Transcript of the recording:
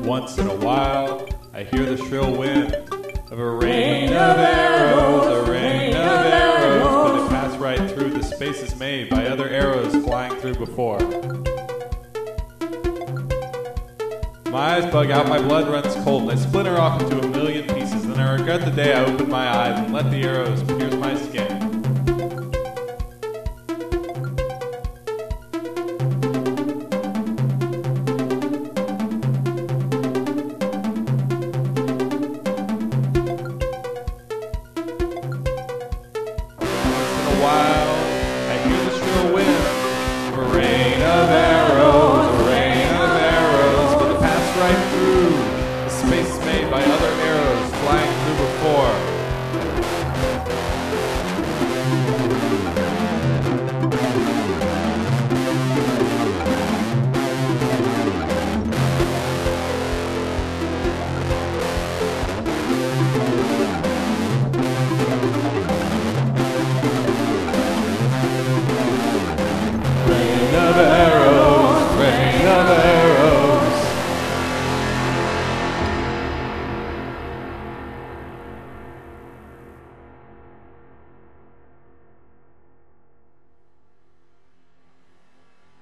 Once in a while, I hear the shrill wind of a rain of arrows, a rain of arrows, but it passed right through the spaces made by other arrows flying through before. My eyes bug out, my blood runs cold, and I splinter off into a million pieces, and I regret the day I opened my eyes and let the arrows pierce my skin.